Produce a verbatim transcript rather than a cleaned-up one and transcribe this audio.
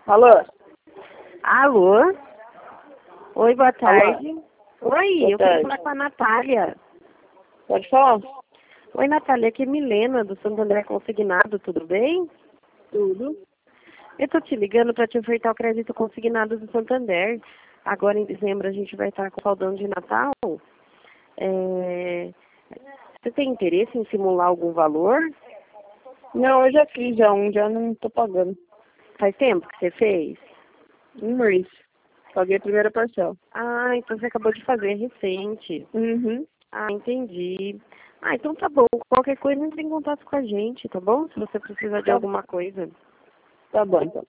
Alô? Alô? Oi, boa tarde. Alô? Oi, Boa eu queria tarde. falar com a Natália. Pode falar? Oi, Natália, aqui é Milena, do Santo André Consignado, tudo bem? Tudo. Eu tô te ligando para te ofertar o crédito consignado do Santander. Agora, em dezembro, a gente vai estar com saldão de Natal. É... Você tem interesse em simular algum valor? Não, eu já fiz já um, já não tô pagando. Faz tempo que você fez? Um mês. Paguei a primeira parcela. Ah, então você acabou de fazer, é recente. Uhum. Ah, entendi. Ah, então tá bom. Qualquer coisa, entre em contato com a gente, tá bom? Se você precisar de Tá, alguma coisa. tá bom, então.